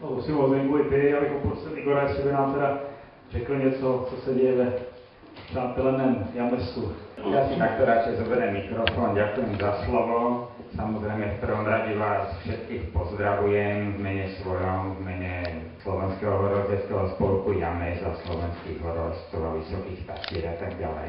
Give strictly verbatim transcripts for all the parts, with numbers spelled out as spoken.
Musím ozvět ty, jako poslední Igora, jestli by nám teda řekl něco, co se děje ve přáteleném Jamesu. Ja si takto radšej zoberiem mikrofón, ďakujem za slovo. Samozrejme v prvom rade vás všetkých pozdravujem v mene svojom, v mene Slovenského horolezectva spolku James a slovenských horolezcov a Vysokých Tatier a tak ďalej.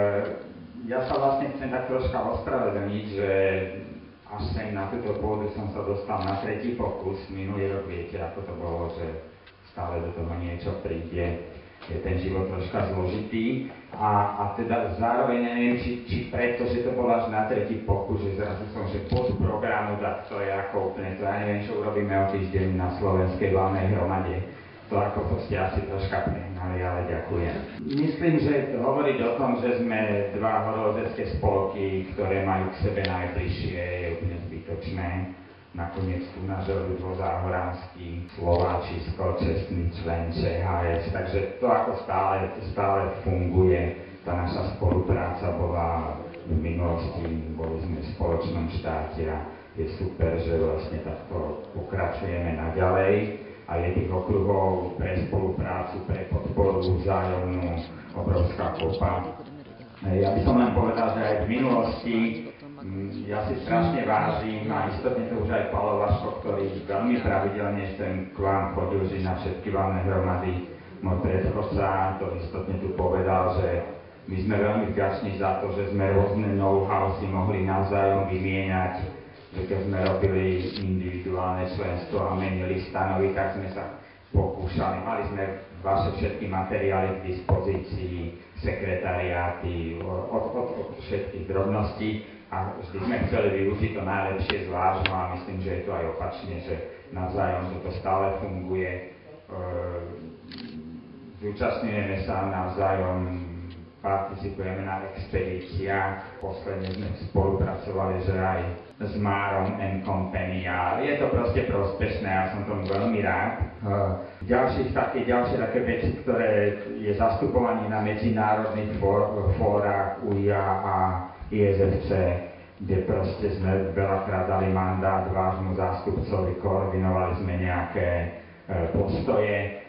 Ja sa vlastne chcem tak troška ospravedlniť, že až sem na túto pôdu som sa dostal na tretí pokus. Minulý rok viete, ako to bolo, že stále do toho niečo príde. Je ten život troška zložitý a, a teda zároveň neviem, či, či preto, že to bol až na tretí pokus, že zrazu som, že pod programu, tak to je ako úplne, to ja neviem, čo urobíme o týždeň na Slovenskej valnej hromade. To ako to ste asi troška prehnali, ale ďakujem. Myslím, že hovoriť o tom, že sme dva horolezecké spolky, ktoré majú k sebe najbližšie, je úplne zbytočné. Nakoniec tu náš Ľudvo Záhoranský, Slováčisko, čestný člen č há es, takže to ako stále, stále funguje. Tá naša spolupráca bola v minulosti, boli sme v spoločnom štáte a je super, že vlastne takto pokračujeme naďalej a je tých okruhov pre spoluprácu, pre podporu vzájomnú obrovská kopa. Ja by som len povedal, že aj v minulosti ja si strašne vážim a istotne to už aj Palo Vaško, ktorý veľmi pravidelne sem k vám chodil žiť na všetky valné hromady. Môj predchodca to istotne tu povedal, že my sme veľmi vďační za to, že sme rôzne know-how si mohli navzájom vymieňať, že keď sme robili individuálne členstvo a menili stanovy, tak sme sa pokúšali. Mali sme vaše všetky materiály k dispozícii, sekretariáty, od, od, od všetkých drobností. A vždy sme chceli využiť to najlepšie zvláštno a myslím, že je to aj opačne, že navzájom toto stále funguje. E, zúčastňujeme sa navzájom, participujeme na expedíciách. Posledne sme spolupracovali, že aj s Márom and Company a je to proste prospešné, ja som tomu veľmi rád. E, ďalších také, ďalšie také veci, ktoré je zastupovanie na medzinárodných fór, fórach U I A a I S F C, kde proste sme veľakrát dali mandát vášmu zástupcovi, koordinovali sme nejaké e, postoje.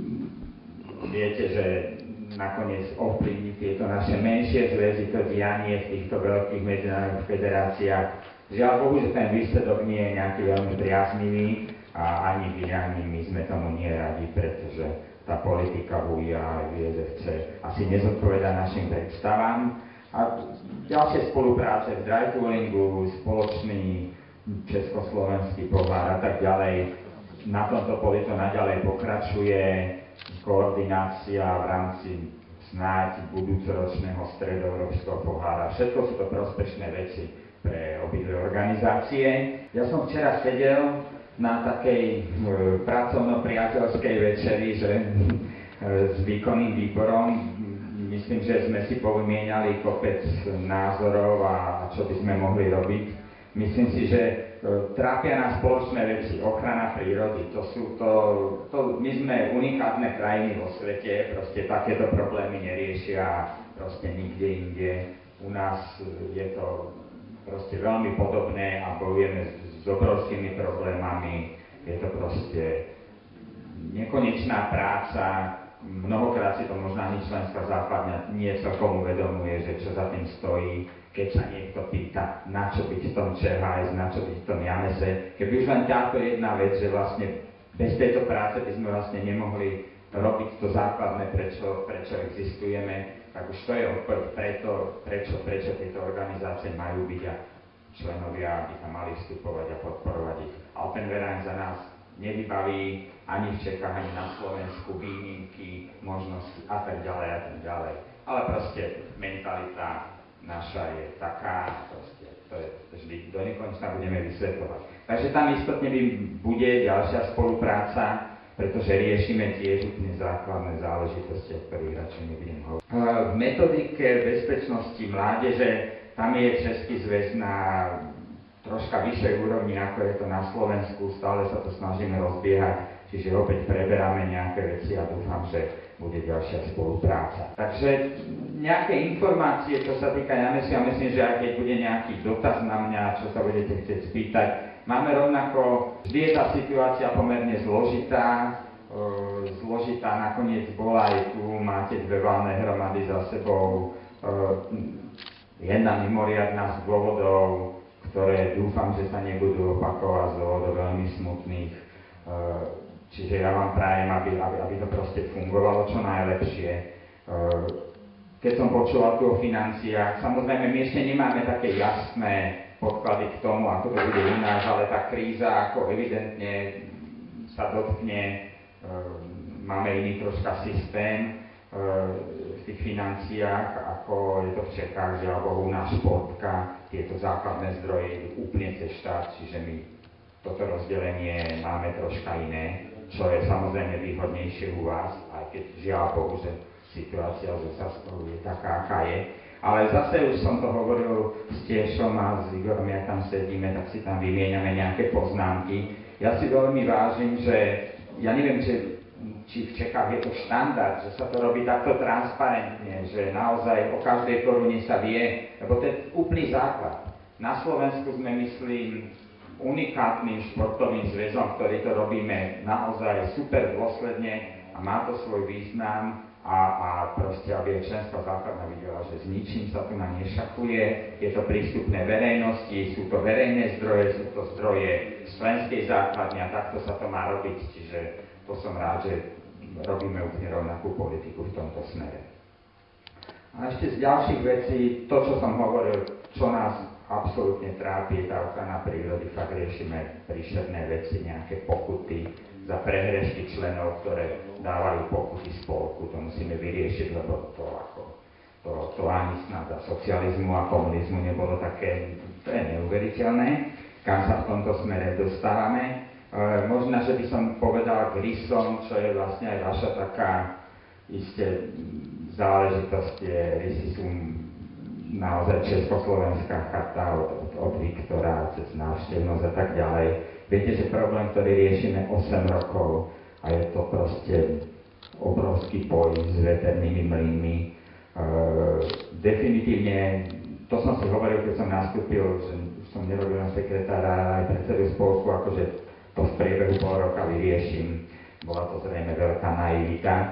Viete, že nakoniec ovplyvní tieto naše menšie zväzy, to dianie v týchto veľkých medzinárodných federáciách. Žiaľ Bohu, že ten výsledok nie je nejaký veľmi priaznivý a ani vy, ani my sme tomu nie radi, pretože tá politika v U I A a v I S F C asi nezodpovedá našim predstavám. A ďalšie spolupráce v dry touringu, spoločný československý pohár a tak ďalej. Na tomto poli to naďalej pokračuje, koordinácia v rámci snáď budúcoročného stredoeurópskeho pohára. Všetko sú to prospešné veci pre obidve organizácie. Ja som včera sedel na takej e, pracovno-priateľskej večeri, že e, s výkonným výborom. Myslím, že sme si povymieniali kopec názorov a čo by sme mohli robiť. Myslím si, že trápia nás spoločné veci, ochrana prírody. To sú to, to, my sme unikátne krajiny vo svete, proste takéto problémy neriešia proste nikde inde. U nás je to proste veľmi podobné a bojujeme s, s obrovskými problémami. Je to proste nekonečná práca. Mnohokrát si to možno ani členská základňa nie celkom uvedomuje, že čo za tým stojí, keď sa niekto pýta, na čo byť v tom č há es, na čo byť v tom Jamese. Keby už len táto jedna vec, že vlastne bez tejto práce by sme vlastne nemohli robiť to základné, prečo, prečo existujeme, tak už to je odpoveď preto, prečo, prečo tieto organizácie majú byť a členovia by tam mali vstupovať a podporovať ich. Alpenverein za nás nevybaví ani v Čechách, ani na Slovensku výnimky, možnosti a tak ďalej a tak ďalej. Ale proste mentalita naša je taká, proste to je vždy do nekonečna budeme vysvetľovať. Takže tam istotne bude ďalšia spolupráca, pretože riešime tiež úplne základné záležitosti, o ktorých radšej nebudem hovoriť. V metodike bezpečnosti mládeže tam je Český zväz na troška vyššej úrovni, ako je to na Slovensku, stále sa to snažíme rozbiehať, čiže opäť preberáme nejaké veci a dúfam, že bude ďalšia spolupráca. Takže nejaké informácie, čo sa týka Jamesu, ja myslím, že aj keď bude nejaký dotaz na mňa, čo sa budete chcieť spýtať, máme rovnako, vždy je tá situácia pomerne zložitá, zložitá nakoniec bola aj tu, máte dve valné hromady za sebou, jedna mimoriadna z dôvodov, ktoré dúfam, že sa nebudú opakovať z dôvodov veľmi smutných. Čiže ja vám prajem, aby, aby, aby to proste fungovalo čo najlepšie. Keď som počúval tu o financiách, samozrejme my ešte nemáme také jasné podklady k tomu, ako to bude u nás, ale tá kríza ako evidentne sa dotkne, máme iný troška systém v tých financiách, ako je to v Čechách, že alebo u nás športka, tieto základné zdroje idú úplne cez štát, čiže my toto rozdelenie máme troška iné, čo je samozrejme výhodnejšie u vás, aj keď žiaľ Bohu, že situácia z Saskou je taká, aká je. Ale zase už som to hovoril s Tiešom a s Igorom, jak tam sedíme, tak si tam vymieňame nejaké poznámky. Ja si veľmi vážim, že ja neviem, či, či v Čechách je to štandard, že sa to robí takto transparentne, že naozaj o každej korune sa vie, lebo to je úplný základ. Na Slovensku sme, myslím, unikátnym športovým zväzom, ktorý to robíme naozaj super dôsledne a má to svoj význam. A, a proste, aby je členská základná videla, že s ničím sa tu na nešakuje, je to prístupné verejnosti, sú to verejné zdroje, sú to zdroje z členskej základne a takto sa to má robiť, čiže to som rád, že robíme úplne rovnakú politiku v tomto smere. A ešte z ďalších vecí, to, čo som hovoril, čo nás absolútne trápi, je tá ochrana prírody, fakt riešime príšerné veci, nejaké pokuty za prehrešky členov, ktoré dávajú pokuty spolku, to musíme vyriešiť, lebo to ako, to, to ani snad za socializmu a komunizmu nebolo také, to je neuveriteľné, kam sa v tomto smere dostávame. E, možno, že by som povedal k rysom, čo je vlastne aj vaša taká isté záležitosť, je, rysy sú naozaj československá charta od, od, od Viktora cez návštevnosť a tak ďalej. Viete, že problém, ktorý riešime osem rokov a je to proste obrovský boj s veternými mlynmi. E, definitívne, to som si hovoril, keď som nastúpil, že som nerobil na sekretára aj predsedu spolku, akože to v priebehu pol roka vyrieším. Bola to zrejme veľká naivita. E,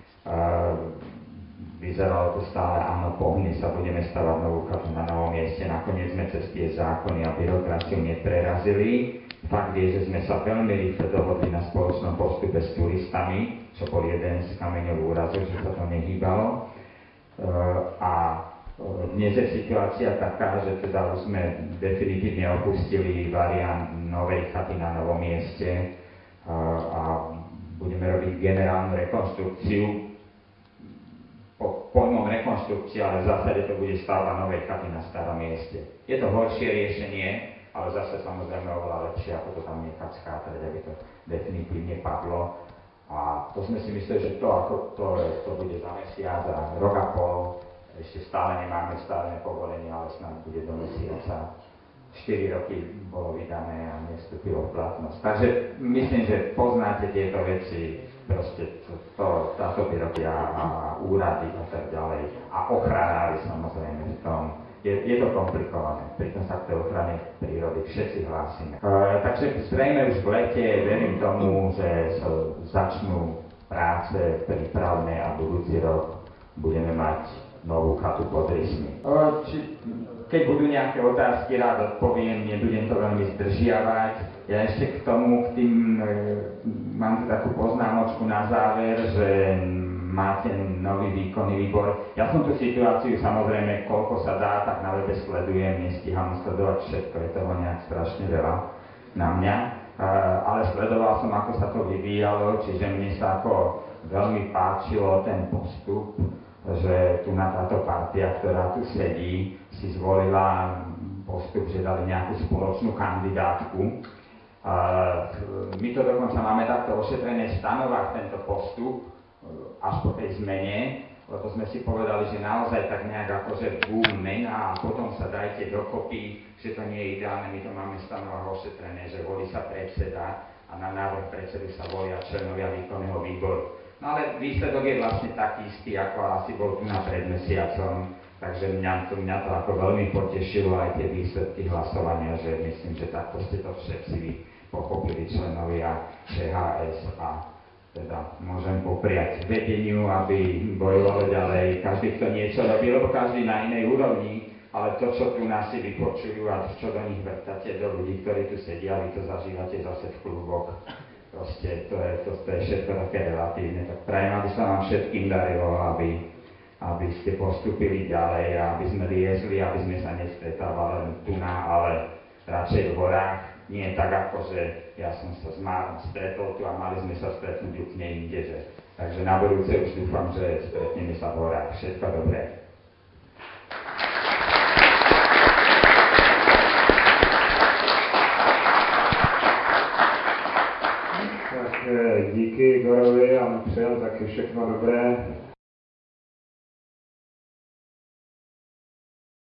vyzeralo to stále, áno, pohne sa, budeme stavať novú chatu na novom mieste. Nakoniec sme cez tie zákony a byrokraciu neprerazili. Fakt je, že sme sa veľmi rýchle dohodli na spoločnom postupe s turistami, čo bol jeden z kameňov úrazu, že sa to nehýbalo. A dnes je situácia taká, že teda už sme definitívne opustili variant novej chaty na novom mieste a budeme robiť generálnu rekonštrukciu. Pod pojmom rekonštrukcia, ale v zásade to bude stavba novej chaty na starom mieste. Je to horšie riešenie, ale zase samozrejme oveľa lepšie, ako to tam nechať skátrať, aby to definitívne padlo. A to sme si mysleli, že to, ako to, to bude za mesiac a rok a pol, ešte stále nemáme stavebné povolenie, ale snad bude do mesiaca. štyri roky bolo vydané a nestúpilo v platnosť. Takže myslím, že poznáte tieto veci, proste to, to, táto byrokracia a úrady a tak ďalej. A ochranári samozrejme v tom. Je, je to komplikované, pritom sa k tej ochrane prírody všetci hlásime. E, takže zrejme už v lete verím tomu, že sa začnú práce prípravné a budúci rok budeme mať novú chatu pod rysmi. E, či, keď budú nejaké otázky, rád odpoviem, nebudem to veľmi zdržiavať. Ja ešte k tomu, k tým, e, mám tu takú poznámočku na záver, že máte nový výkonný výbor. Ja som tú situáciu, samozrejme, koľko sa dá, tak na webe sledujem, nestíham sledovať všetko, je toho nejak strašne veľa na mňa. Uh, ale sledoval som, ako sa to vyvíjalo, čiže mne sa ako veľmi páčilo ten postup, že tu na táto partia, ktorá tu sedí, si zvolila postup, že dali nejakú spoločnú kandidátku. Uh, my to dokonca máme takto ošetrené v stanovách, tento postup, až po tej zmene, lebo sme si povedali, že naozaj tak nejak akože boom mena a potom sa dajte dokopy, že to nie je ideálne, my to máme v stanovách ošetrené, že volí sa predseda a na návrh predsedu sa volia členovia výkonného výboru. No ale výsledok je vlastne taký istý, ako asi bol tu na pred mesiacom, Takže mňa to, mňa to ako veľmi potešilo aj tie výsledky hlasovania, že myslím, že takto ste to všetci vy pochopili, členovia Čé há es, a teda môžem popriať vedeniu, aby bojovalo ďalej, každý, kto niečo robí, lebo každý na inej úrovni, ale to, čo tu nás si vypočujú a čo do nich vrtáte, do ľudí, ktorí tu sedia, vy to zažívate zase v kluboch. Proste to je, to, to je všetko také relatívne. Tak prajem, aby sa vám všetkým darilo, aby, aby ste postupili ďalej, aby sme liezli, aby sme sa nestretávali len tu na, ale radšej v horách. Nie tak ako, že ja som sa s Márom stretol tu a mali sme sa stretnúť úplne inde. Že. Takže na budúce už dúfam, že stretneme sa v horách. Všetko dobré. Tak díky Igorovi a mu přejem taky všechno dobré.